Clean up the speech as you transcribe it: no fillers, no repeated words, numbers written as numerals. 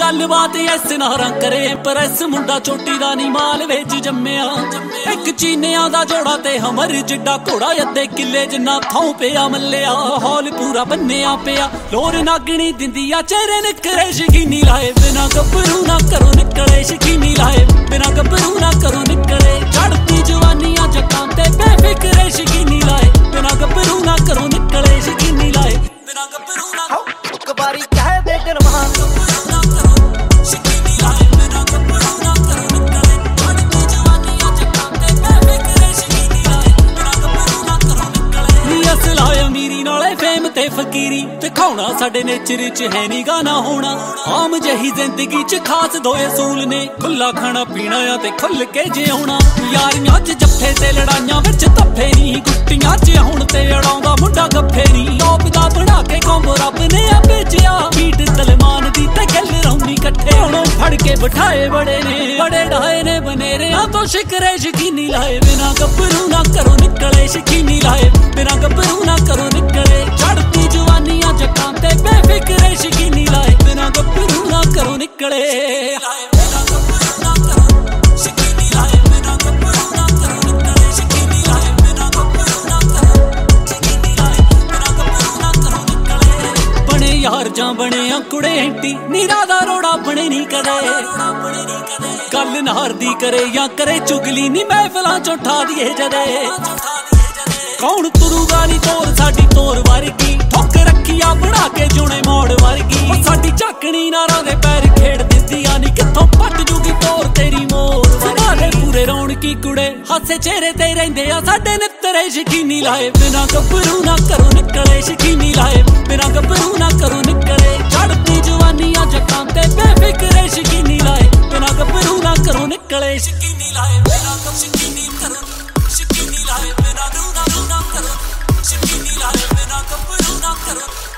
गलबात इस नारा करे प्रैस मुंडा चोटी दा नी माल वेच जम्मिया एक चीनिया दा जोड़ा ते हमर जिड्डा घोड़ा अद्धे किले जिन्ना थां पिया मल्लिया हौल पूरा बन्निया पिया लोर नागनी दिंदिया चेहरे निकले शकीनी लाए बिना गब्बरू ना करो निकले शकीनी लाए बिना गब्बरू ना करो निकले चढ़ती जवानियां जक्कां ते बेफिक्रे शकीनी लाए बिना गब्बरू ना करो निकले शकीनी लाए बिना गब्बरू ना एक बारी कह दे दिल वहां फकीरी दिखाना साडे नेचर च है नी गाना होना आम जही जिंदगी च खास दो असूल ने खुला खाना पीना या ते खुल के जिउना यारियां च जफ्फे ते लड़ाइयां विच धफ्फे नी गुट्टियां च हुण ते अड़ाउंदा मुंडा गफ्फे नी टॉप दा बना के कौम रब ने आ भेजिया बीट सलमान दी ते गल रौनी कट्ठे हुण फड़ के बिठाए बड़े डाए ने बनेरियां तो शिकरे शकीनी लाए बिना गब्बरू ना करो निकले शकीनी लाए बिना गब्बरू ना करो निकले चढ़ती जवानियां जक्कां ते बेफिक्रे शकीनी लाए बिना गब्बरू ना करो निकले बिना गब्बरू ना करो शकीनी लाए बिना गब्बरू ना करो निकले शकीनी लाए बिना गब्बरू ना करो शकीनी लाए बिना गब्बरू ना करो निकले बने यार जां बने कुड़े एंटी नीरा दा रोड़ा बने नी कदे गल नार दी करे या करे चुगली नी महफिलां चों ठा दिए जदे कौन तुरूगा नी तोर साडी तोर वर्गी ठोक रखिया बना के जुने मोड़ वर्गी साडी झाकनी नारा दे पैर खेड़ दिंदिया नी कित्थों पट जूगी तोर तेरी मोर सारे पूरे रौनकी कुड़े हासे चेहरे ते रहिंदे आ साडे नित्तरे शकीनी लाए बिना गब्बरू ना करो निकले शकीनी लाए बिना गब्बरू ना करो निकले चढ़ती जवानियां जक्कां ते बेफिक्रे शकीनी लाए बिना गब्बरू ना करो निकले शकीनी लाए बिना शकीनी करो शकीनी लाए बिना ना करो शकीनी लाए बिना गब्बरू ना करो।